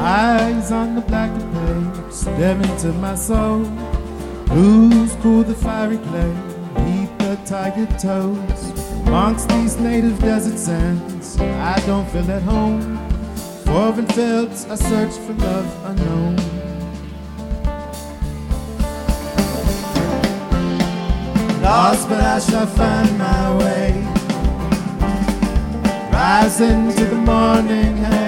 Eyes on the blackened page, stare into my soul. Blues cool the fiery clay, eat the tiger toes. Amongst these native desert sands, I don't feel at home. Foreign fields, I search for love unknown. Lost, but I shall find my way. Rising to the morning.